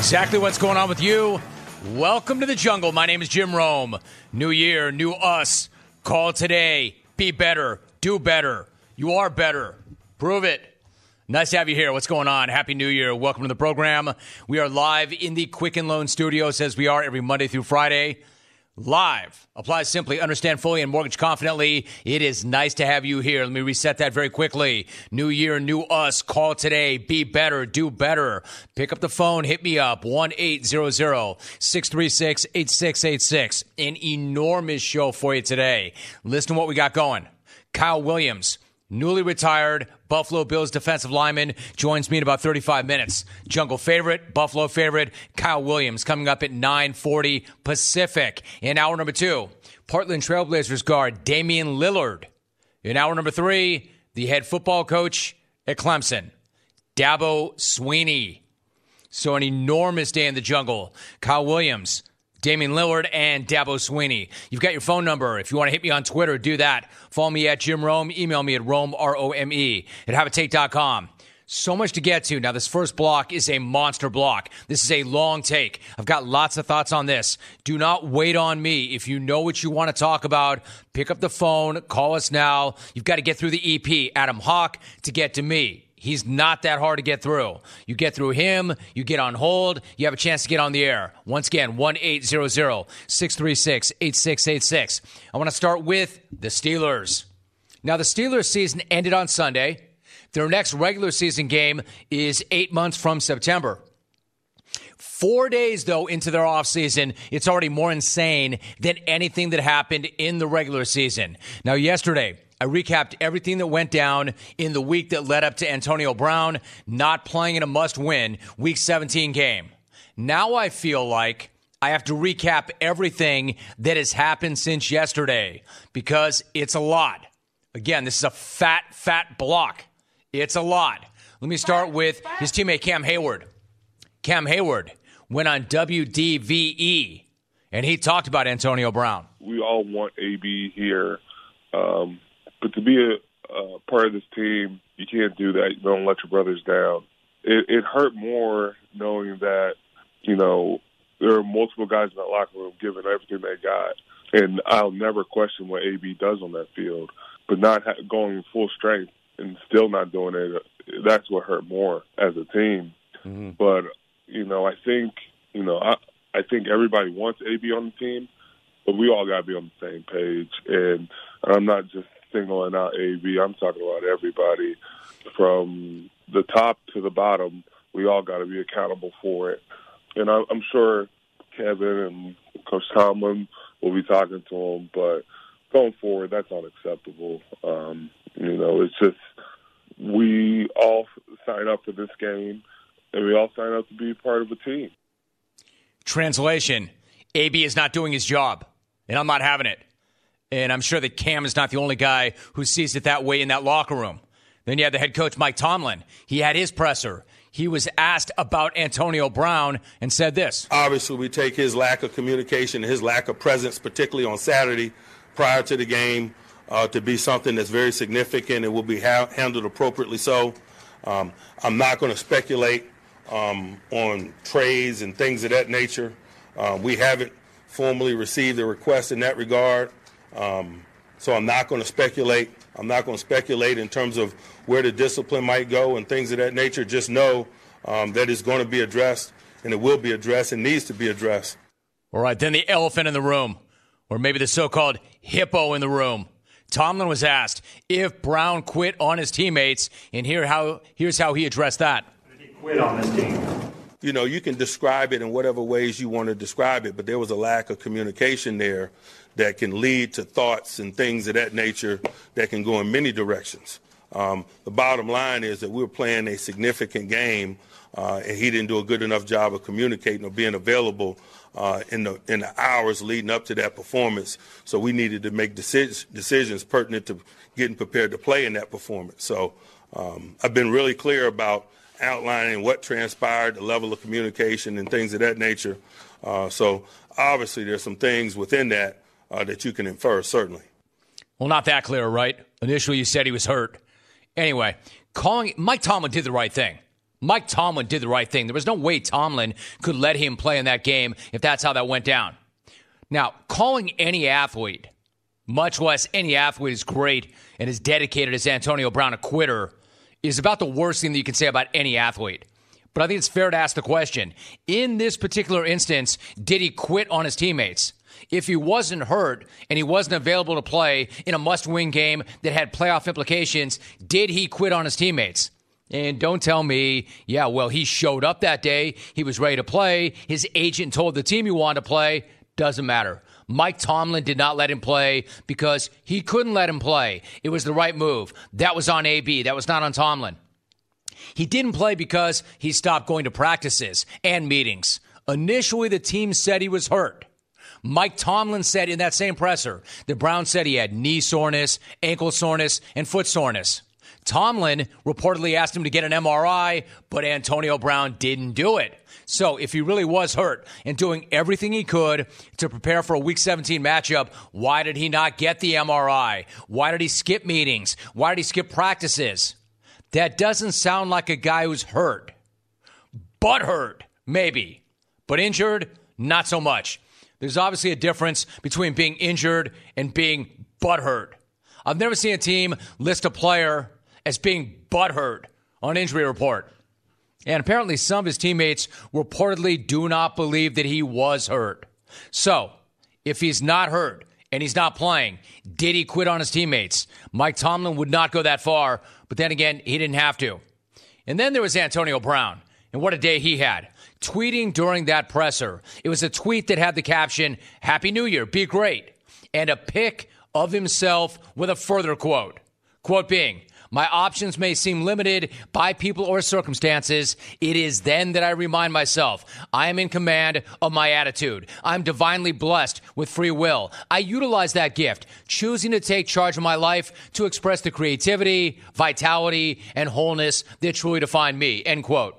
Exactly what's going on with you. Welcome to the jungle. My name is Jim Rome. New year, new us. Call today. Be better. Do better. You are better. Prove it. Nice to have you here. What's going on? Happy New Year. Welcome to the program. We are live in the Quicken Loan Studios as we are every Monday through Friday. Live. Applies simply, understand fully, and mortgage confidently. It is nice to have you here. Let me reset that very quickly. New year, new us. Call today. Be better. Do better. Pick up the phone. Hit me up. 1-800-636-8686. An enormous show for you today. Listen to what we got going. Kyle Williams, newly retired Buffalo Bills defensive lineman, joins me in about 35 minutes. Jungle favorite, Buffalo favorite, Kyle Williams, coming up at 9:40 Pacific. In hour number 2, Portland Trailblazers guard Damian Lillard. In hour number 3, the head football coach at Clemson, Dabo Swinney. So an enormous day in the jungle. Kyle Williams, Damian Lillard, and Dabo Swinney. You've got your phone number. If you want to hit me on Twitter, do that. Follow me at Jim Rome. Email me at Rome, R-O-M-E, at Habitate.com. So much to get to. Now, this first block is a monster block. This is a long take. I've got lots of thoughts on this. Do not wait on me. If you know what you want to talk about, pick up the phone. Call us now. You've got to get through the EP, Adam Hawk, to get to me. He's not that hard to get through. You get through him, you get on hold, you have a chance to get on the air. Once again, 1-800-636-8686. I want to start with the Steelers. Now, the Steelers season ended on Sunday. Their next regular season game is 8 months from September. 4 days, though, into their offseason, it's already more insane than anything that happened in the regular season. Now, yesterday, I recapped everything that went down in the week that led up to Antonio Brown not playing in a must-win Week 17 game. Now I feel like I have to recap everything that has happened since yesterday because it's a lot. Again, this is a fat block. It's a lot. Let me start with his teammate Cam Hayward. Cam Hayward went on WDVE, and he talked about Antonio Brown. We all want AB here. But to be a part of this team, you can't do that. You don't let your brothers down. It hurt more knowing that, you know, there are multiple guys in that locker room giving everything they got. And I'll never question what AB does on that field. But not going full strength and still not doing it, that's what hurt more as a team. Mm-hmm. But, you know, I think everybody wants AB on the team, but we all got to be on the same page. And I'm not just singling out AB. I'm talking about everybody from the top to the bottom. We all got to be accountable for it. And I'm sure Kevin and Coach Tomlin will be talking to him, but going forward, that's unacceptable. You know, it's just we all sign up for this game, and we all sign up to be part of a team. Translation, AB is not doing his job, and I'm not having it. And I'm sure that Cam is not the only guy who sees it that way in that locker room. Then you have the head coach, Mike Tomlin. He had his presser. He was asked about Antonio Brown and said this. Obviously, we take his lack of communication, his lack of presence, particularly on Saturday prior to the game, to be something that's very significant and will be handled appropriately so. I'm not going to speculate on trades and things of that nature. We haven't formally received a request in that regard. So I'm not going to speculate. I'm not going to speculate in terms of where the discipline might go and things of that nature. Just know that it's going to be addressed, and it will be addressed and needs to be addressed. All right, then the elephant in the room, or maybe the so-called hippo in the room. Tomlin was asked if Brown quit on his teammates, and here's how he addressed that. He quit on this team. You know, you can describe it in whatever ways you want to describe it, but there was a lack of communication there that can lead to thoughts and things of that nature that can go in many directions. The bottom line is that we were playing a significant game, and he didn't do a good enough job of communicating or being available in the hours leading up to that performance. So we needed to make decisions pertinent to getting prepared to play in that performance. So I've been really clear about outlining what transpired, the level of communication and things of that nature. So obviously there's some things within that that you can infer, certainly. Well, not that clear, right? Initially you said he was hurt. Anyway, Mike Tomlin did the right thing. Mike Tomlin did the right thing. There was no way Tomlin could let him play in that game if that's how that went down. Now, calling any athlete, much less any athlete is great and as dedicated as Antonio Brown a quitter, is about the worst thing that you can say about any athlete. But I think it's fair to ask the question, in this particular instance, did he quit on his teammates? If he wasn't hurt and he wasn't available to play in a must-win game that had playoff implications, did he quit on his teammates? And don't tell me, yeah, well, he showed up that day. He was ready to play. His agent told the team he wanted to play. Doesn't matter. Mike Tomlin did not let him play because he couldn't let him play. It was the right move. That was on AB. That was not on Tomlin. He didn't play because he stopped going to practices and meetings. Initially, the team said he was hurt. Mike Tomlin said in that same presser that Brown said he had knee soreness, ankle soreness, and foot soreness. Tomlin reportedly asked him to get an MRI, but Antonio Brown didn't do it. So if he really was hurt and doing everything he could to prepare for a Week 17 matchup, why did he not get the MRI? Why did he skip meetings? Why did he skip practices? That doesn't sound like a guy who's hurt. But hurt, maybe. But injured, not so much. There's obviously a difference between being injured and being butthurt. I've never seen a team list a player as being butthurt on injury report. And apparently some of his teammates reportedly do not believe that he was hurt. So, if he's not hurt and he's not playing, did he quit on his teammates? Mike Tomlin would not go that far, but then again, he didn't have to. And then there was Antonio Brown, and what a day he had. Tweeting during that presser. It was a tweet that had the caption, "Happy New Year, be great," and a pic of himself with a further quote. Quote being, "My options may seem limited by people or circumstances. It is then that I remind myself I am in command of my attitude. I'm divinely blessed with free will. I utilize that gift, choosing to take charge of my life to express the creativity, vitality, and wholeness that truly define me." End quote.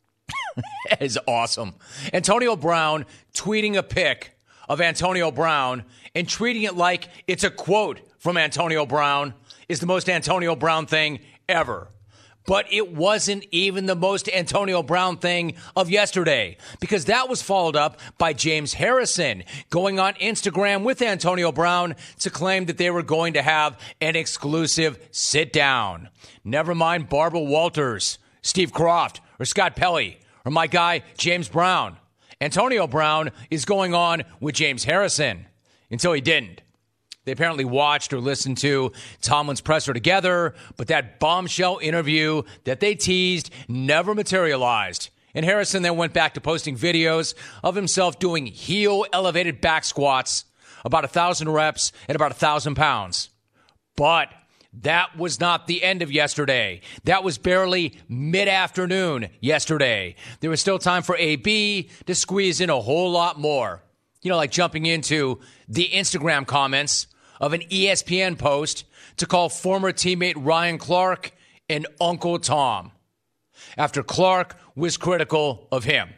That is awesome. Antonio Brown tweeting a pic of Antonio Brown and treating it like it's a quote from Antonio Brown is the most Antonio Brown thing ever. But it wasn't even the most Antonio Brown thing of yesterday, because that was followed up by James Harrison going on Instagram with Antonio Brown to claim that they were going to have an exclusive sit down. Never mind Barbara Walters, Steve Kroft, or Scott Pelley, or my guy James Brown. Antonio Brown is going on with James Harrison until he didn't. They apparently watched or listened to Tomlin's presser together, but that bombshell interview that they teased never materialized. And Harrison then went back to posting videos of himself doing heel-elevated back squats, about 1,000 reps at about 1,000 pounds. But that was not the end of yesterday. That was barely mid-afternoon yesterday. There was still time for AB to squeeze in a whole lot more. You know, like jumping into the Instagram comments of an ESPN post to call former teammate Ryan Clark an Uncle Tom, after Clark was critical of him.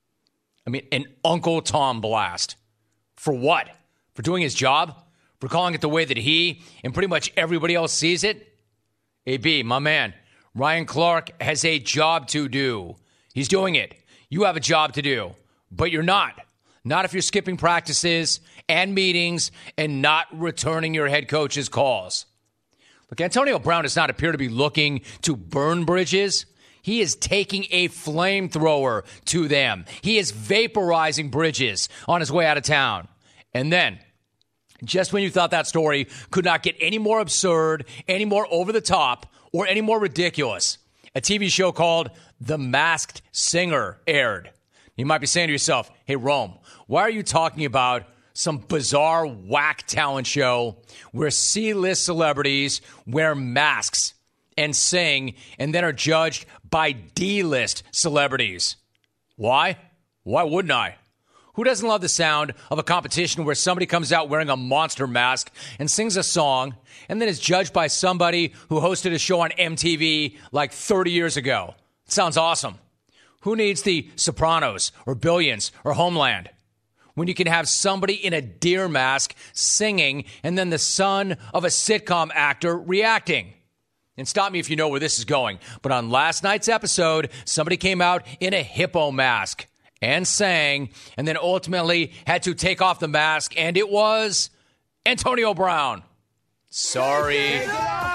I mean, an Uncle Tom blast. For what? For doing his job? For calling it the way that he and pretty much everybody else sees it? AB, my man, Ryan Clark has a job to do. He's doing it. You have a job to do, but you're not. Not if you're skipping practices and meetings and not returning your head coach's calls. Look, Antonio Brown does not appear to be looking to burn bridges. He is taking a flamethrower to them. He is vaporizing bridges on his way out of town. And then, just when you thought that story could not get any more absurd, any more over the top, or any more ridiculous, a TV show called The Masked Singer aired. You might be saying to yourself, hey, Rome, why are you talking about some bizarre whack talent show where C-list celebrities wear masks and sing and then are judged by D-list celebrities? Why? Why wouldn't I? Who doesn't love the sound of a competition where somebody comes out wearing a monster mask and sings a song and then is judged by somebody who hosted a show on MTV like 30 years ago? It sounds awesome. Who needs the Sopranos or Billions or Homeland when you can have somebody in a deer mask singing and then the son of a sitcom actor reacting? And stop me if you know where this is going. But on last night's episode, somebody came out in a hippo mask and sang, and then ultimately had to take off the mask, and it was Antonio Brown. Sorry. Antonio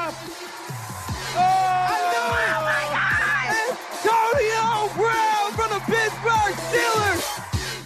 Brown from the Pittsburgh Steelers.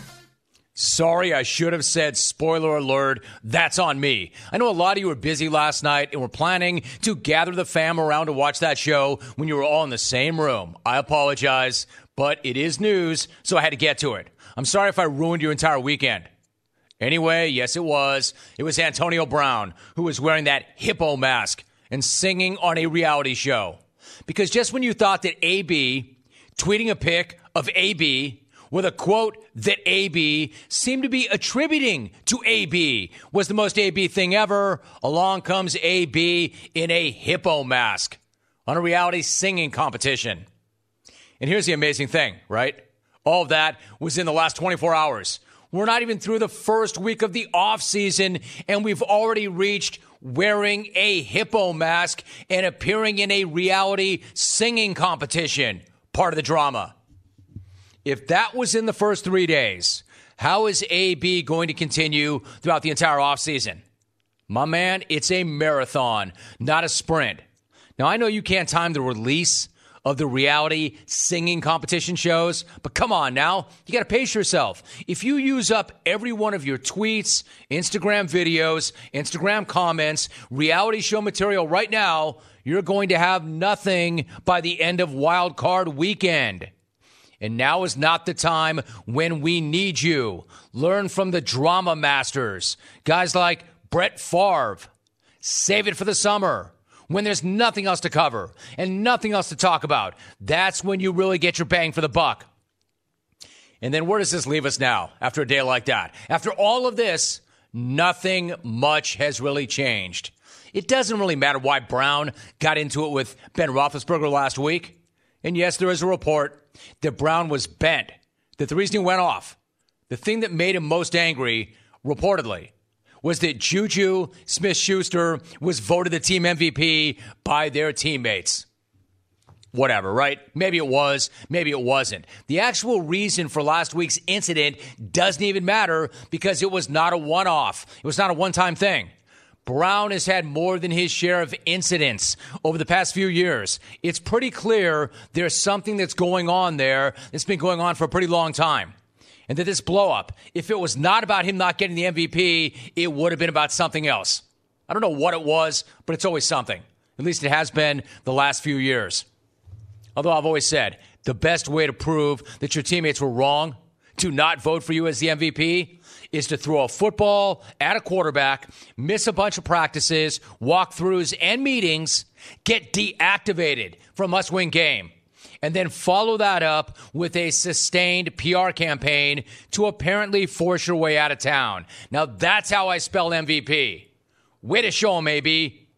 Sorry, I should have said, spoiler alert, that's on me. I know a lot of you were busy last night and were planning to gather the fam around to watch that show when you were all in the same room. I apologize, but it is news, so I had to get to it. I'm sorry if I ruined your entire weekend. Anyway, yes, it was. It was Antonio Brown who was wearing that hippo mask and singing on a reality show. Because just when you thought that AB, tweeting a pic of AB with a quote that AB seemed to be attributing to AB was the most AB thing ever, along comes AB in a hippo mask on a reality singing competition. And here's the amazing thing, right? All of that was in the last 24 hours. We're not even through the first week of the off season, and we've already reached wearing a hippo mask and appearing in a reality singing competition. Part of the drama. If that was in the first 3 days, how is AB going to continue throughout the entire offseason? My man, it's a marathon, not a sprint. Now, I know you can't time the release of the reality singing competition shows, but come on now, you got to pace yourself. If you use up every one of your tweets, Instagram videos, Instagram comments, reality show material right now, you're going to have nothing by the end of Wild Card Weekend. And now is not the time when we need you. Learn from the drama masters. Guys like Brett Favre. Save it for the summer when there's nothing else to cover and nothing else to talk about. That's when you really get your bang for the buck. And then where does this leave us now after a day like that? After all of this, nothing much has really changed. It doesn't really matter why Brown got into it with Ben Roethlisberger last week. And yes, there is a report that Brown was bent, that the reason he went off, the thing that made him most angry, reportedly, was that Juju Smith-Schuster was voted the team MVP by their teammates. Whatever, right? Maybe it was, maybe it wasn't. The actual reason for last week's incident doesn't even matter because it was not a one-off. It was not a one-time thing. Brown has had more than his share of incidents over the past few years. It's pretty clear there's something that's going on there that's been going on for a pretty long time. And that this blow-up, if it was not about him not getting the MVP, it would have been about something else. I don't know what it was, but it's always something. At least it has been the last few years. Although I've always said, the best way to prove that your teammates were wrong to not vote for you as the MVP is to throw a football at a quarterback, miss a bunch of practices, walkthroughs, and meetings, get deactivated from a must-win game, and then follow that up with a sustained PR campaign to apparently force your way out of town. Now, that's how I spell MVP. Way to show 'em, AB.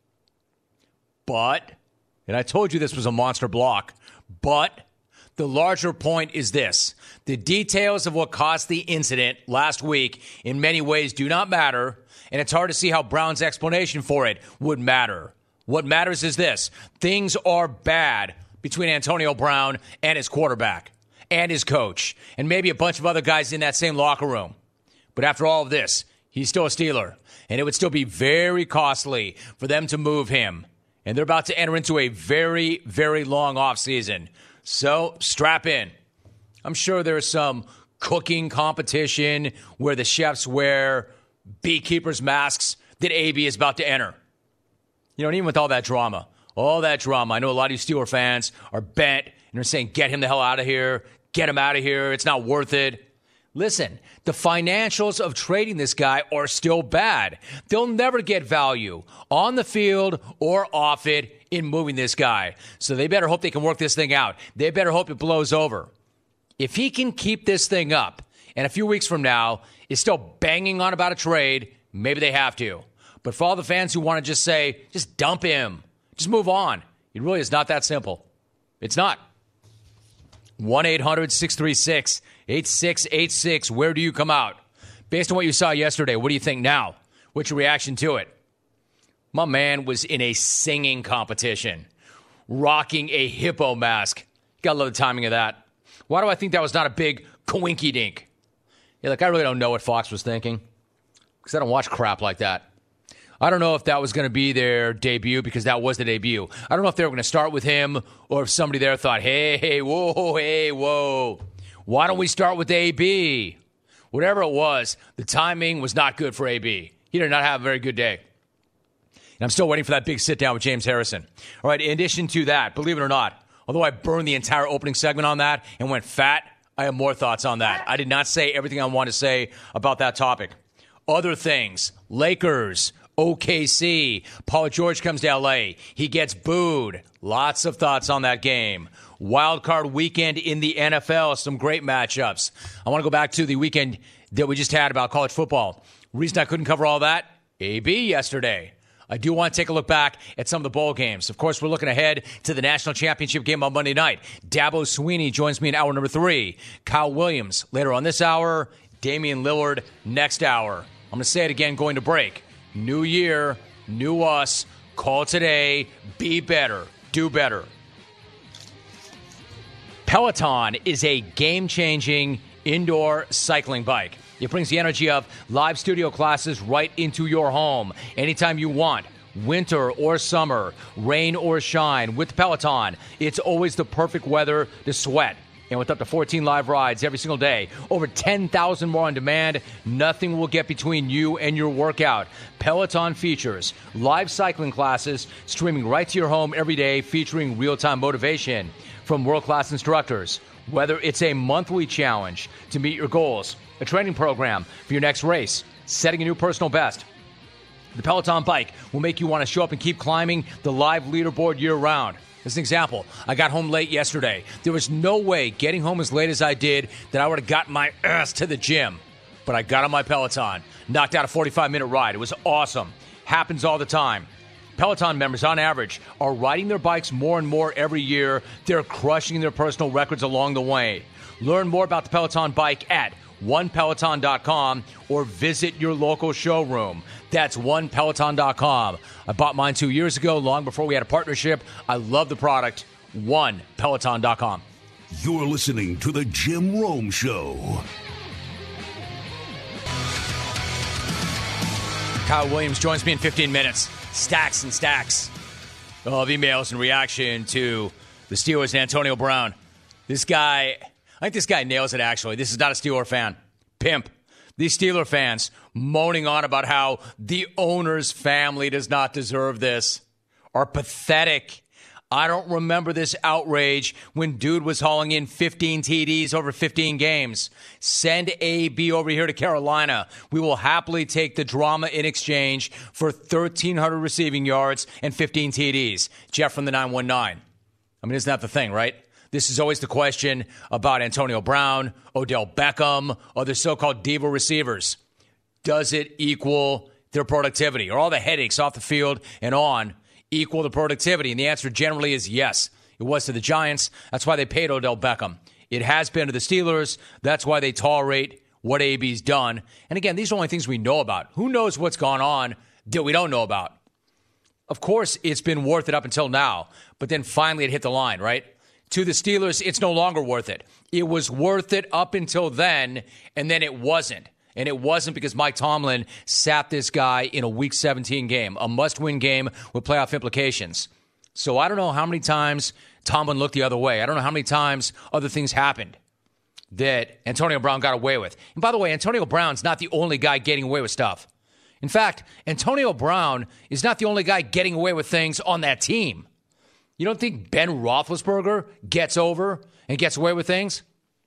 But, and I told you this was a monster block, but the larger point is this. The details of what caused the incident last week in many ways do not matter, and it's hard to see how Brown's explanation for it would matter. What matters is this. Things are bad between Antonio Brown and his quarterback and his coach and maybe a bunch of other guys in that same locker room. But after all of this, he's still a Steeler, and it would still be very costly for them to move him. And they're about to enter into a very, very long offseason. So strap in. I'm sure there's some cooking competition where the chefs wear beekeepers' masks that AB is about to enter. You know, and even with all that drama, I know a lot of you Steeler fans are bent and are saying, get him the hell out of here. Get him out of here. It's not worth it. Listen, the financials of trading this guy are still bad. They'll never get value on the field or off it in moving this guy. So they better hope they can work this thing out. They better hope it blows over. If he can keep this thing up and a few weeks from now is still banging on about a trade, maybe they have to. But for all the fans who want to just say, just dump him, just move on, it really is not that simple. It's not. 1-800-636-8686. Where do you come out? Based on what you saw yesterday, what do you think now? What's your reaction to it? My man was in a singing competition rocking a hippo mask. Gotta love the timing of that. Why do I think that was not a big coinky-dink? Yeah, I really don't know what Fox was thinking because I don't watch crap like that. I don't know if that was going to be their debut because that was the debut. I don't know if they were going to start with him or if somebody there thought, hey, whoa. Why don't we start with AB? Whatever it was, the timing was not good for AB. He did not have a very good day. And I'm still waiting for that big sit-down with James Harrison. All right, in addition to that, believe it or not, although I burned the entire opening segment on that and went fat, I have more thoughts on that. I did not say everything I wanted to say about that topic. Other things, Lakers, OKC, Paul George comes to L.A. He gets booed. Lots of thoughts on that game. Wild card weekend in the NFL, some great matchups. I want to go back to the weekend that we just had about college football. Reason I couldn't cover all that, AB yesterday. I do want to take a look back at some of the bowl games. Of course, we're looking ahead to the national championship game on Monday night. Dabo Swinney joins me in hour number 3. Kyle Williams later on this hour. Damian Lillard next hour. I'm going to say it again going to break. New year, new us. Call today. Be better. Do better. Peloton is a game-changing indoor cycling bike. It brings the energy of live studio classes right into your home anytime you want. Winter or summer, rain or shine. With Peloton, it's always the perfect weather to sweat. And with up to 14 live rides every single day, over 10,000 more on demand, nothing will get between you and your workout. Peloton features live cycling classes streaming right to your home every day, featuring real-time motivation from world-class instructors. Whether it's a monthly challenge to meet your goals, a training program for your next race, setting a new personal best, the Peloton bike will make you want to show up and keep climbing the live leaderboard year-round. As an example, I got home late yesterday. There was no way getting home as late as I did that I would have gotten my ass to the gym. But I got on my Peloton, knocked out a 45-minute ride. It was awesome. Happens all the time. Peloton members, on average, are riding their bikes more and more every year. They're crushing their personal records along the way. Learn more about the Peloton bike at onepeloton.com or visit your local showroom. That's onepeloton.com. I bought mine 2 years ago, long before we had a partnership. I love the product. Onepeloton.com. You're listening to The Jim Rome Show. Kyle Williams joins me in 15 minutes. Stacks and stacks of emails in reaction to the Steelers and Antonio Brown. I think this guy nails it, actually. This is not a Steeler fan. Pimp. These Steeler fans moaning on about how the owner's family does not deserve this are pathetic. I don't remember this outrage when dude was hauling in 15 TDs over 15 games. Send AB over here to Carolina. We will happily take the drama in exchange for 1,300 receiving yards and 15 TDs. Jeff from the 919. I mean, isn't that the thing, right? This is always the question about Antonio Brown, Odell Beckham, other so-called diva receivers. Does it equal their productivity? Are all the headaches off the field and on equal the productivity? And the answer generally is yes. It was to the Giants. That's why they paid Odell Beckham. It has been to the Steelers. That's why they tolerate what AB's done. And again, these are only things we know about. Who knows what's gone on that we don't know about? Of course, it's been worth it up until now, but then finally it hit the line, right? To the Steelers, it's no longer worth it. It was worth it up until then, and then it wasn't. And it wasn't because Mike Tomlin sat this guy in a Week 17 game, a must-win game with playoff implications. So I don't know how many times Tomlin looked the other way. I don't know how many times other things happened that Antonio Brown got away with. And by the way, Antonio Brown's not the only guy getting away with stuff. In fact, Antonio Brown is not the only guy getting away with things on that team. You don't think Ben Roethlisberger gets over and gets away with things?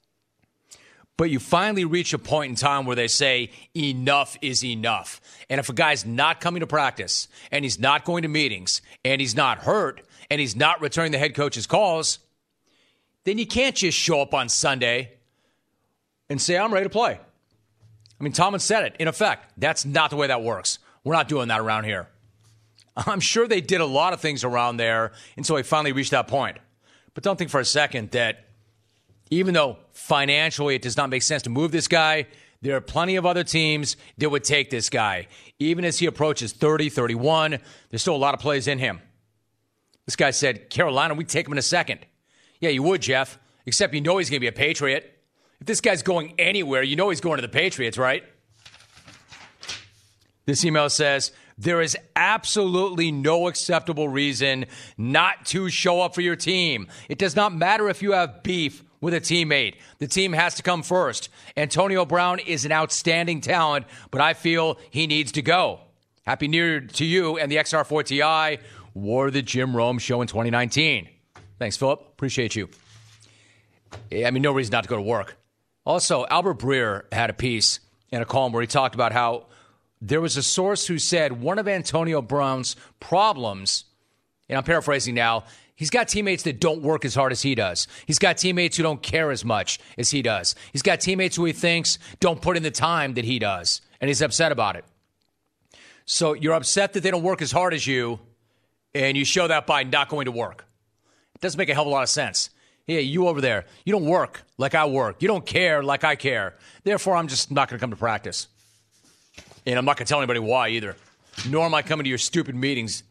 But you finally reach a point in time where they say enough is enough. And if a guy's not coming to practice and he's not going to meetings and he's not hurt and he's not returning the head coach's calls, then you can't just show up on Sunday and say, I'm ready to play. I mean, Tomlin said it. In effect, that's not the way that works. We're not doing that around here. I'm sure they did a lot of things around there until he finally reached that point. But don't think for a second that even though financially it does not make sense to move this guy, there are plenty of other teams that would take this guy. Even as he approaches 30, 31, there's still a lot of plays in him. This guy said, Carolina, we'd take him in a second. Yeah, you would, Jeff, except you know he's going to be a Patriot. If this guy's going anywhere, you know he's going to the Patriots, right? This email says, there is absolutely no acceptable reason not to show up for your team. It does not matter if you have beef with a teammate. The team has to come first. Antonio Brown is an outstanding talent, but I feel he needs to go. Happy New Year to you and the XR4 Ti. Wore the Jim Rome Show in 2019. Thanks, Philip. Appreciate you. I mean, no reason not to go to work. Also, Albert Breer had a piece in a column where he talked about how there was a source who said one of Antonio Brown's problems, and I'm paraphrasing now, he's got teammates that don't work as hard as he does. He's got teammates who don't care as much as he does. He's got teammates who he thinks don't put in the time that he does, and he's upset about it. So you're upset that they don't work as hard as you, and you show that by not going to work. It doesn't make a hell of a lot of sense. Yeah, you over there, you don't work like I work. You don't care like I care. Therefore, I'm just not going to come to practice. And I'm not going to tell anybody why either. Nor am I coming to your stupid meetings.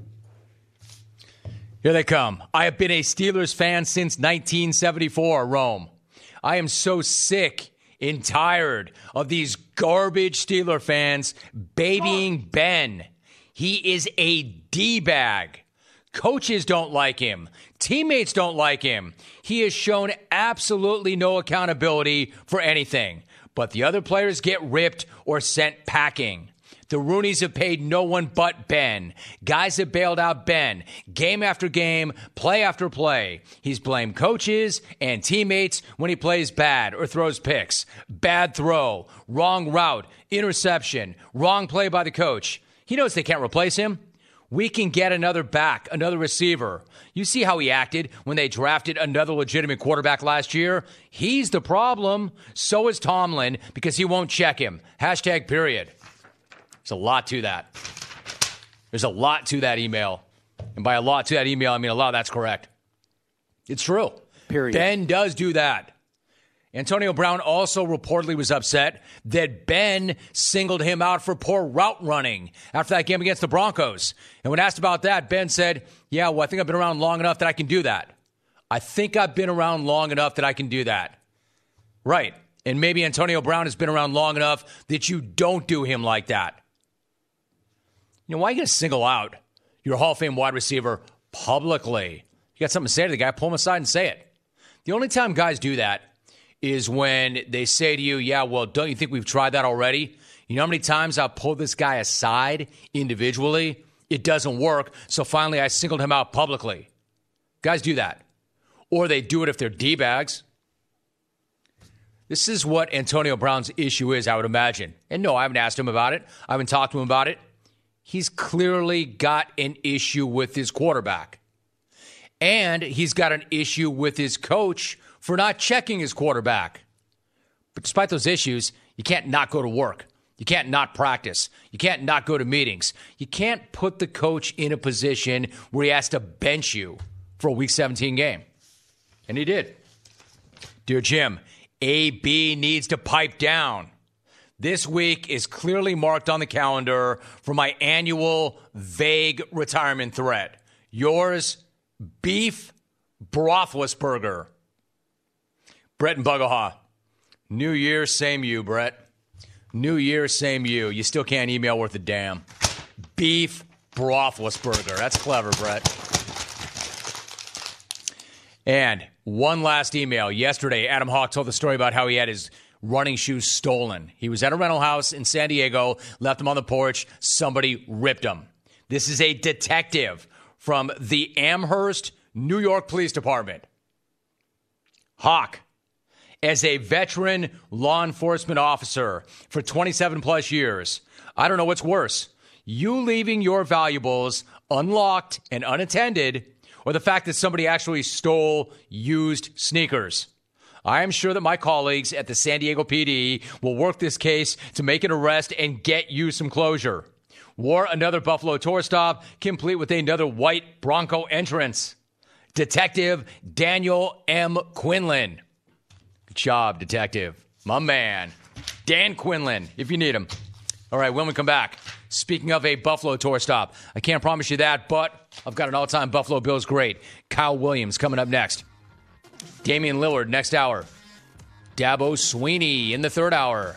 Here they come. I have been a Steelers fan since 1974, Rome. I am so sick and tired of these garbage Steeler fans babying Ben. He is a D-bag. Coaches don't like him. Teammates don't like him. He has shown absolutely no accountability for anything. But the other players get ripped or sent packing. The Rooneys have paid no one but Ben. Guys have bailed out Ben. Game after game, play after play. He's blamed coaches and teammates when he plays bad or throws picks. Bad throw, wrong route, interception, wrong play by the coach. He knows they can't replace him. We can get another back, another receiver. You see how he acted when they drafted another legitimate quarterback last year? He's the problem. So is Tomlin because he won't check him. Hashtag period. There's a lot to that. There's a lot to that email. And by a lot to that email, I mean a lot of that's correct. It's true. Period. Ben does do that. Antonio Brown also reportedly was upset that Ben singled him out for poor route running after that game against the Broncos. And when asked about that, Ben said, yeah, well, I think I've been around long enough that I can do that. I think I've been around long enough that I can do that. Right. And maybe Antonio Brown has been around long enough that you don't do him like that. You know, why are you going to single out your Hall of Fame wide receiver publicly? You got something to say to the guy, pull him aside and say it. The only time guys do that is when they say to you, yeah, well, don't you think we've tried that already? You know how many times I'll pull this guy aside individually? It doesn't work, so finally I singled him out publicly. Guys do that. Or they do it if they're D-bags. This is what Antonio Brown's issue is, I would imagine. And no, I haven't asked him about it. I haven't talked to him about it. He's clearly got an issue with his quarterback. And he's got an issue with his coach for not checking his quarterback. But despite those issues, you can't not go to work. You can't not practice. You can't not go to meetings. You can't put the coach in a position where he has to bench you for a Week 17 game. And he did. Dear Jim, AB needs to pipe down. This week is clearly marked on the calendar for my annual vague retirement threat. Yours, Beef Brothlessburger. Brett and Bugaha. New Year, same you, Brett. New Year, same you. You still can't email worth a damn. Beef Brothlessburger. That's clever, Brett. And one last email. Yesterday, Adam Hawk told the story about how he had his running shoes stolen. He was at a rental house in San Diego, left them on the porch. Somebody ripped them. This is a detective from the Amherst, New York Police Department. Hawk, as a veteran law enforcement officer for 27 plus years, I don't know what's worse. You leaving your valuables unlocked and unattended, or the fact that somebody actually stole used sneakers. I am sure that my colleagues at the San Diego PD will work this case to make an arrest and get you some closure. Wore another Buffalo tour stop, complete with another white Bronco entrance. Detective Daniel M. Quinlan. Good job, Detective. My man. Dan Quinlan, if you need him. All right, when we come back, Speaking of a Buffalo tour stop, I can't promise you that, but I've got an all-time Buffalo Bills great, Kyle Williams, coming up next. Damian Lillard next hour. Dabo Swinney in the third hour.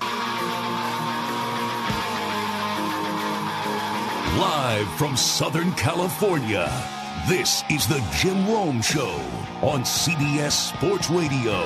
Live from Southern California, this is the Jim Rome Show on CBS Sports Radio.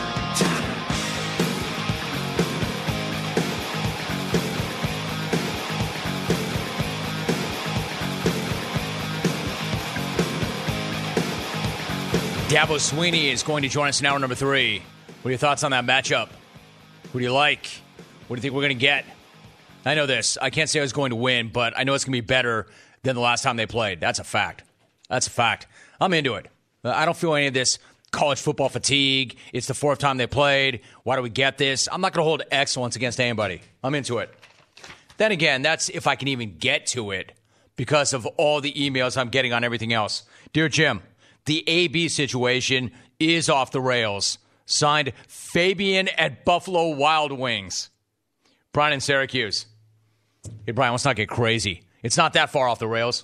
Dabo Swinney is going to join us in hour number 3. What are your thoughts on that matchup? Who do you like? What do you think we're going to get? I know this. I can't say I was going to win, but I know it's going to be better than the last time they played. That's a fact. That's a fact. I'm into it. I don't feel any of this college football fatigue. It's the 4th time they played. Why do we get this? I'm not going to hold excellence against anybody. I'm into it. Then again, that's if I can even get to it because of all the emails I'm getting on everything else. Dear Jim, the AB situation is off the rails. Signed, Fabian at Buffalo Wild Wings. Brian in Syracuse. Hey, Brian, let's not get crazy. It's not that far off the rails.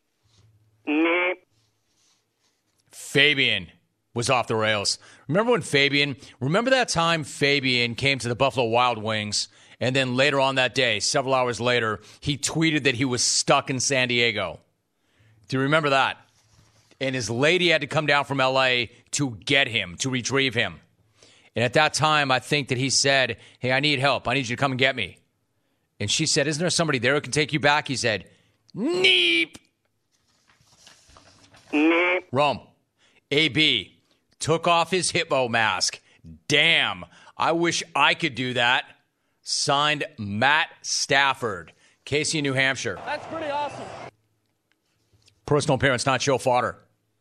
Fabian was off the rails. Remember that time Fabian came to the Buffalo Wild Wings, and then later on that day, several hours later, he tweeted that he was stuck in San Diego. Do you remember that? And his lady had to come down from L.A. to get him, to retrieve him. And at that time, I think that he said, hey, I need help. I need you to come and get me. And she said, isn't there somebody there who can take you back? He said, neep. Rome. AB took off his hippo mask. Damn, I wish I could do that. Signed, Matt Stafford. Casey, New Hampshire. That's pretty awesome. Personal appearance, not show fodder.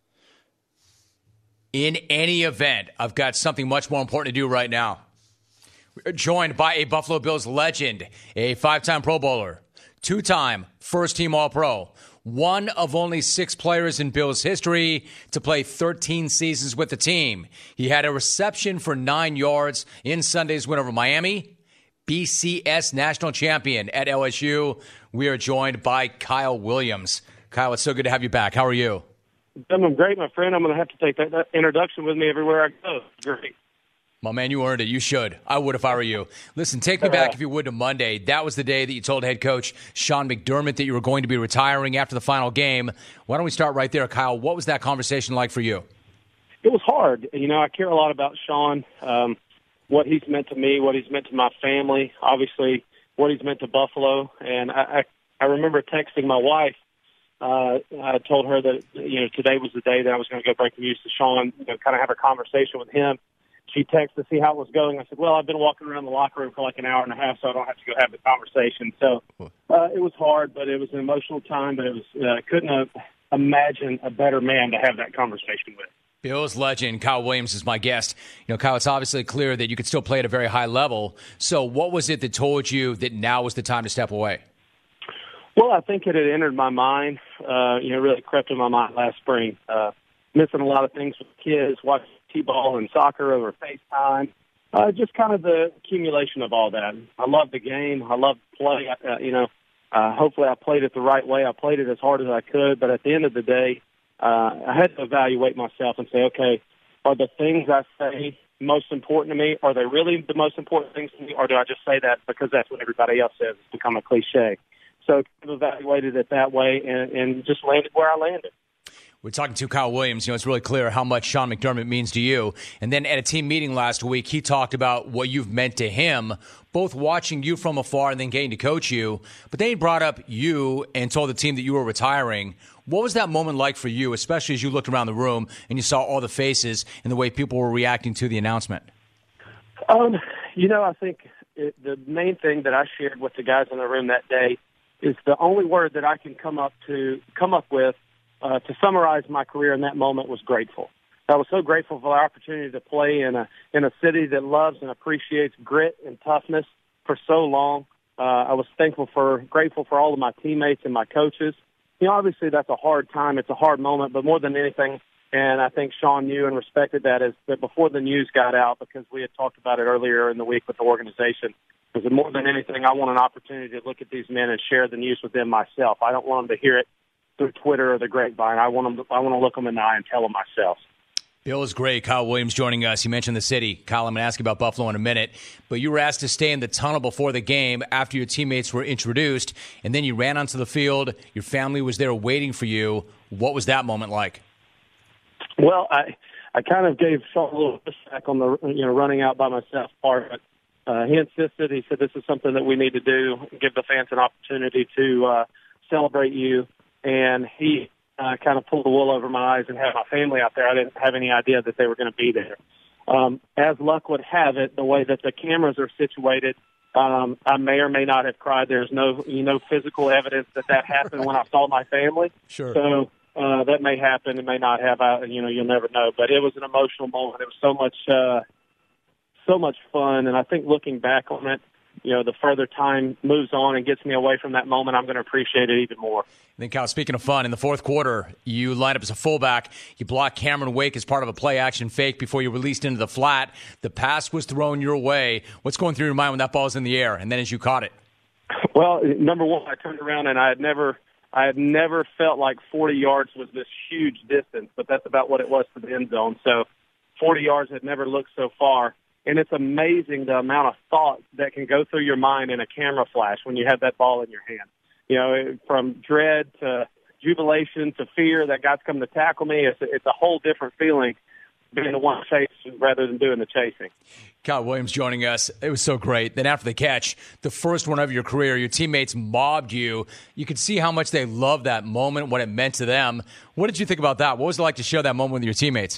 In any event, I've got something much more important to do right now. We're joined by a Buffalo Bills legend, a 5-time Pro Bowler, 2-time first-team All-Pro, one of only 6 players in Bills history to play 13 seasons with the team. He had a reception for 9 yards in Sunday's win over Miami, BCS national champion at LSU. We are joined by Kyle Williams. Kyle, it's so good to have you back. How are you? I'm great, my friend. I'm going to have to take that introduction with me everywhere I go. Great. My man, you earned it. You should. I would if I were you. Listen, take me back, if you would, to Monday. That was the day that you told head coach Sean McDermott that you were going to be retiring after the final game. Why don't we start right there, Kyle? What was that conversation like for you? It was hard. You know, I care a lot about Sean, what he's meant to me, what he's meant to my family, obviously what he's meant to Buffalo. And I remember texting my wife. I told her that, today was the day that I was going to go break the news to Sean, kind of have a conversation with him. She texted to see how it was going. I said, well, I've been walking around the locker room for like an hour and a half, so I don't have to go have the conversation. So it was hard, but it was an emotional time, but it was couldn't have imagined a better man to have that conversation with. Bills legend Kyle Williams is my guest. Kyle, it's obviously clear that you could still play at a very high level. So what was it that told you that now was the time to step away? Well, I think it had entered my mind, really crept in my mind last spring. Missing a lot of things with kids, watching T-ball and soccer over FaceTime, just kind of the accumulation of all that. I love the game. I love to play. Hopefully I played it the right way. I played it as hard as I could, but at the end of the day, I had to evaluate myself and say, okay, are the things I say most important to me? Are they really the most important things to me, or do I just say that because that's what everybody else says? It's become a cliche. So I've evaluated it that way and just landed where I landed. We're talking to Kyle Williams. It's really clear how much Sean McDermott means to you. And then at a team meeting last week, he talked about what you've meant to him, both watching you from afar and then getting to coach you. But then he brought up you and told the team that you were retiring. What was that moment like for you, especially as you looked around the room and you saw all the faces and the way people were reacting to the announcement? I think the main thing that I shared with the guys in the room that day is the only word that I can come up with to summarize my career in that moment was grateful. I was so grateful for the opportunity to play in a city that loves and appreciates grit and toughness for so long. I was grateful for all of my teammates and my coaches. Obviously that's a hard time. It's a hard moment, but more than anything, And I think Sean knew and respected that before the news got out, because we had talked about it earlier in the week with the organization. Because more than anything, I want an opportunity to look at these men and share the news with them myself. I don't want them to hear it through Twitter or the grapevine. I want to look them in the eye and tell them myself. Bill is great. Kyle Williams joining us. You mentioned the city. Kyle, I'm going to ask you about Buffalo in a minute. But you were asked to stay in the tunnel before the game after your teammates were introduced, and then you ran onto the field. Your family was there waiting for you. What was that moment like? Well, I kind of gave Sean a little pushback on the running out by myself part. But he insisted. He said, this is something that we need to do, give the fans an opportunity to celebrate you. And he kind of pulled the wool over my eyes and had my family out there. I didn't have any idea that they were going to be there. As luck would have it, the way that the cameras are situated, I may or may not have cried. There's no physical evidence that happened when I saw my family. Sure. So that may happen. It may not have. You'll never know. But it was an emotional moment. It was so much fun. And I think looking back on it, the further time moves on and gets me away from that moment, I'm going to appreciate it even more. Then, Kyle, speaking of fun, in the fourth quarter, you lined up as a fullback. You blocked Cameron Wake as part of a play-action fake before you released into the flat. The pass was thrown your way. What's going through your mind when that ball was in the air and then as you caught it? Well, number one, I turned around and I had never felt like 40 yards was this huge distance, but that's about what it was to the end zone. So 40 yards had never looked so far. And it's amazing the amount of thought that can go through your mind in a camera flash when you have that ball in your hand. From dread to jubilation to fear that guy's coming to tackle me. It's a whole different feeling being the one chasing rather than doing the chasing. Kyle Williams joining us. It was so great. Then after the catch, the first one of your career, your teammates mobbed you. You could see how much they loved that moment, what it meant to them. What did you think about that? What was it like to share that moment with your teammates?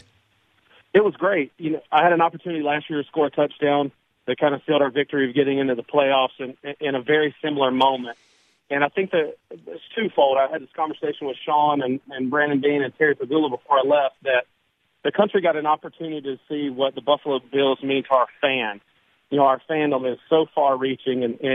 It was great. I had an opportunity last year to score a touchdown that kind of sealed our victory of getting into the playoffs in a very similar moment. And I think that it's twofold. I had this conversation with Sean and Brandon Beane and Terry Pagula before I left that the country got an opportunity to see what the Buffalo Bills mean to our fans. Our fandom is so far-reaching, and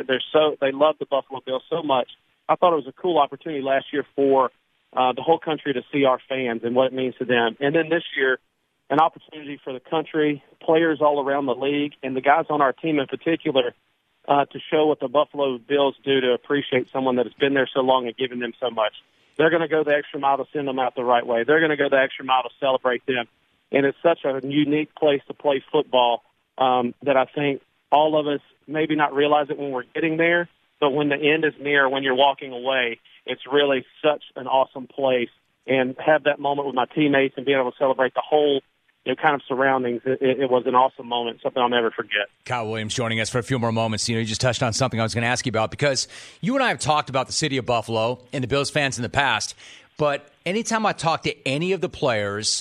they love the Buffalo Bills so much. I thought it was a cool opportunity last year for the whole country to see our fans and what it means to them. And then this year, an opportunity for the country, players all around the league, and the guys on our team in particular to show what the Buffalo Bills do to appreciate someone that has been there so long and given them so much. They're going to go the extra mile to send them out the right way. They're going to go the extra mile to celebrate them. And it's such a unique place to play football that I think all of us maybe not realize it when we're getting there, but when the end is near, when you're walking away, it's really such an awesome place. And have that moment with my teammates and being able to celebrate the whole kind of surroundings, it was an awesome moment, something I'll never forget. Kyle Williams joining us for a few more moments. You just touched on something I was going to ask you about, because you and I have talked about the city of Buffalo and the Bills fans in the past, but anytime I talk to any of the players,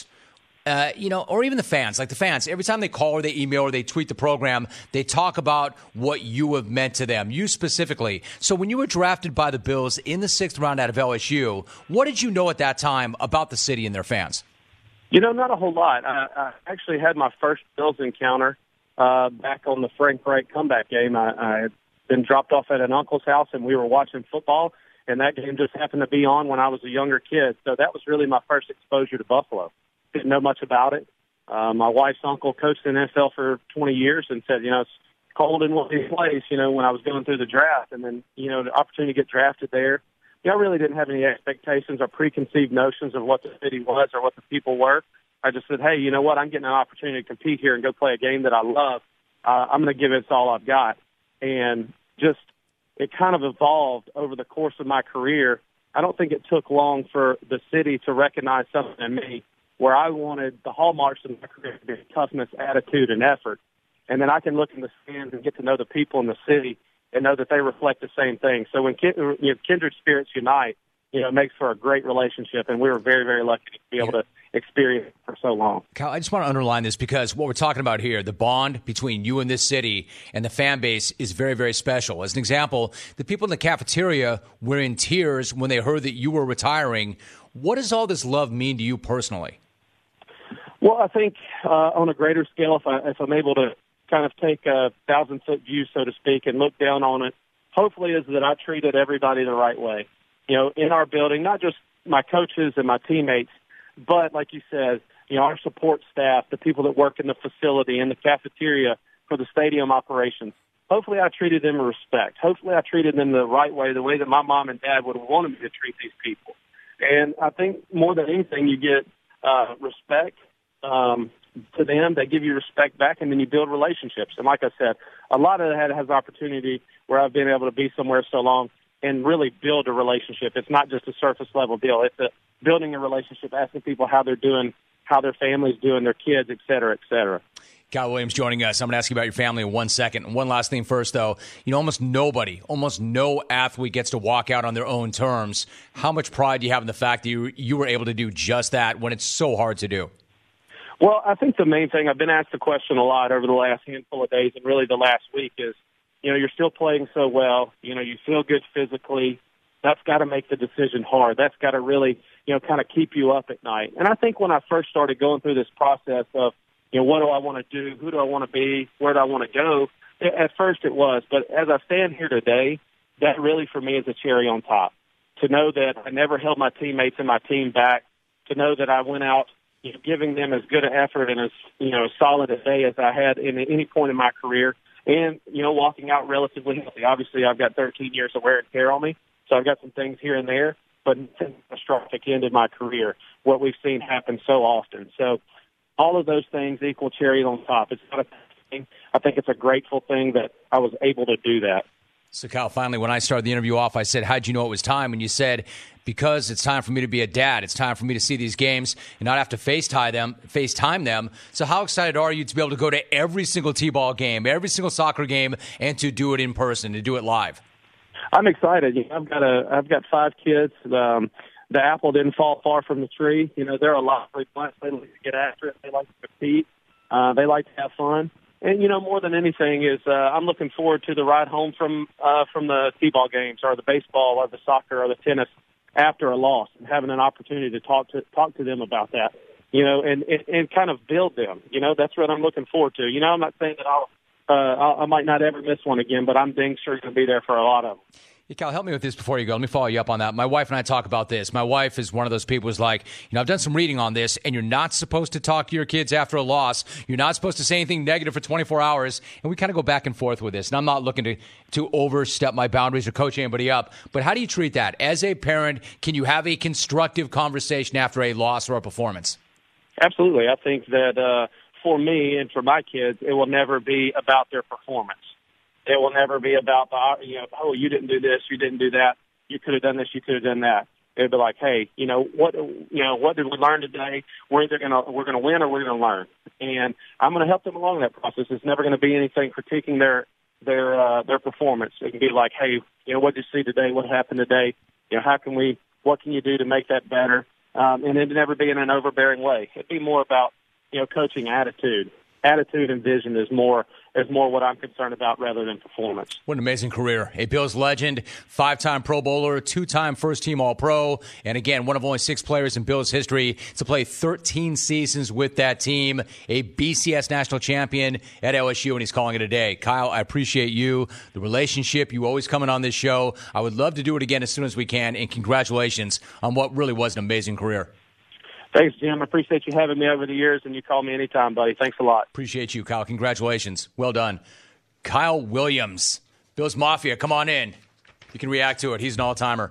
or even the fans, every time they call or they email or they tweet the program, they talk about what you have meant to them, you specifically. So when you were drafted by the Bills in the 6th round out of LSU, what did you know at that time about the city and their fans? Not a whole lot. I actually had my first Bills encounter back on the Frank Reich comeback game. I had been dropped off at an uncle's house, and we were watching football, and that game just happened to be on when I was a younger kid. So that was really my first exposure to Buffalo. Didn't know much about it. My wife's uncle coached in the NFL for 20 years and said, it's cold in one of these places, when I was going through the draft. And then, the opportunity to get drafted there. I really didn't have any expectations or preconceived notions of what the city was or what the people were. I just said, hey, you know what? I'm getting an opportunity to compete here and go play a game that I love. I'm going to give it all I've got. And just it kind of evolved over the course of my career. I don't think it took long for the city to recognize something in me where I wanted the hallmarks of my career to be toughness, attitude, and effort. And then I can look in the stands and get to know the people in the city and know that they reflect the same thing. So when kindred spirits unite, it makes for a great relationship, and we were very, very lucky to be able to experience it for so long. Kyle, I just want to underline this because what we're talking about here, the bond between you and this city and the fan base is very, very special. As an example, the people in the cafeteria were in tears when they heard that you were retiring. What does all this love mean to you personally? Well, I think on a greater scale, if I'm able to kind of take a 1,000-foot view, so to speak, and look down on it, hopefully is that I treated everybody the right way. In our building, not just my coaches and my teammates, But like you said, our support staff, the people that work in the facility and the cafeteria for the stadium operations, hopefully I treated them with respect. Hopefully I treated them the right way, the way that my mom and dad would have wanted me to treat these people. And I think more than anything, you get respect to them. They give you respect back, and then you build relationships. And like I said, a lot of that has opportunity where I've been able to be somewhere so long and really build a relationship. It's not just a surface level deal. It's building a relationship, asking people how they're doing, how their family's doing, their kids, et cetera, et cetera. Kyle Williams joining us. I'm going to ask you about your family in 1 second. One last thing first, though. Almost no athlete gets to walk out on their own terms. How much pride do you have in the fact that you were able to do just that when it's so hard to do? Well, I think the main thing, I've been asked the question a lot over the last handful of days and really the last week is, you're still playing so well. You feel good physically. That's got to make the decision hard. That's got to really, kind of keep you up at night. And I think when I first started going through this process of, what do I want to do? Who do I want to be? Where do I want to go? At first it was. But as I stand here today, that really for me is a cherry on top. To know that I never held my teammates and my team back. To know that I went out giving them as good an effort and as solid a day as I had in any point in my career. And, walking out relatively healthy. Obviously, I've got 13 years of wear and tear on me, so I've got some things here and there, but a catastrophic end in my career, what we've seen happen so often. So all of those things equal cherry on top. It's not a thing. I think it's a grateful thing that I was able to do that. So, Kyle, finally, when I started the interview off, I said, how'd you know it was time? And you said, because it's time for me to be a dad. It's time for me to see these games and not have to FaceTime them. So how excited are you to be able to go to every single T-ball game, every single soccer game, and to do it in person, to do it live? I'm excited. I've got 5 kids. The apple didn't fall far from the tree. They're a lot of blessed. They like to get after it. They like to compete. They like to have fun. And, more than anything is I'm looking forward to the ride home from the T-ball games or the baseball or the soccer or the tennis after a loss and having an opportunity to talk to them about that, and kind of build them. That's what I'm looking forward to. I'm not saying that I might not ever miss one again, but I'm dang sure going to be there for a lot of them. Hey, Kyle, help me with this before you go. Let me follow you up on that. My wife and I talk about this. My wife is one of those people who's like, I've done some reading on this, and you're not supposed to talk to your kids after a loss. You're not supposed to say anything negative for 24 hours. And we kind of go back and forth with this. And I'm not looking to overstep my boundaries or coach anybody up. But how do you treat that? As a parent, can you have a constructive conversation after a loss or a performance? Absolutely. I think that for me and for my kids, it will never be about their performance. It will never be about you didn't do this, you didn't do that, you could have done this, you could have done that. It'll be like, hey, what did we learn today? We're going to win or we're going to learn, and I'm going to help them along that process. It's never going to be anything critiquing their performance. It can be like, hey, what did you see today? What happened today? What can you do to make that better? And it'd never be in an overbearing way. It'd be more about coaching attitude. Attitude and vision is more what I'm concerned about rather than performance. What an amazing career. A Bills legend, 5-time Pro Bowler, 2-time first-team All-Pro, and again, one of only 6 players in Bills history to play 13 seasons with that team, a BCS national champion at LSU, and he's calling it a day. Kyle, I appreciate you, the relationship, you always coming on this show. I would love to do it again as soon as we can, and congratulations on what really was an amazing career. Thanks, Jim. I appreciate you having me over the years, and you call me anytime, buddy. Thanks a lot. Appreciate you, Kyle. Congratulations. Well done. Kyle Williams, Bills Mafia, come on in. You can react to it. He's an all-timer.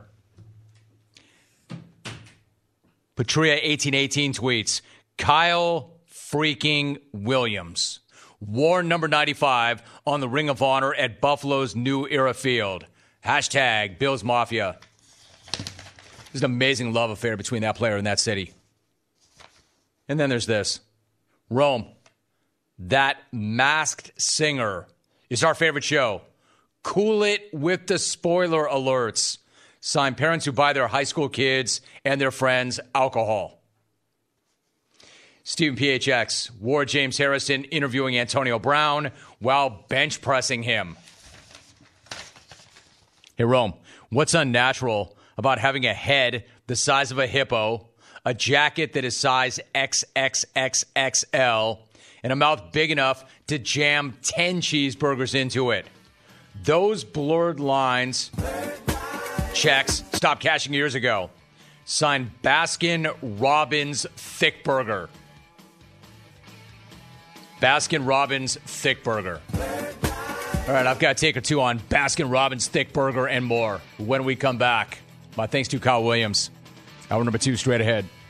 Patria1818 tweets, Kyle freaking Williams wore number 95 on the Ring of Honor at Buffalo's New Era Field. Hashtag Bills Mafia. There's an amazing love affair between that player and that city. And then there's this. Rome, that Masked Singer is our favorite show. Cool it with the spoiler alerts. Sign parents who buy their high school kids and their friends alcohol. Stephen PHX, wore James Harrison interviewing Antonio Brown while bench pressing him. Hey, Rome, what's unnatural about having a head the size of a hippo, a jacket that is size XXXXL, and a mouth big enough to jam 10 cheeseburgers into it? Those blurred lines checks stopped cashing years ago. Signed Baskin Robbins Thick Burger. Baskin Robbins Thick Burger. All right, I've got to take a two on Baskin Robbins Thick Burger and more when we come back. My thanks to Kyle Williams. Hour number 2 straight ahead.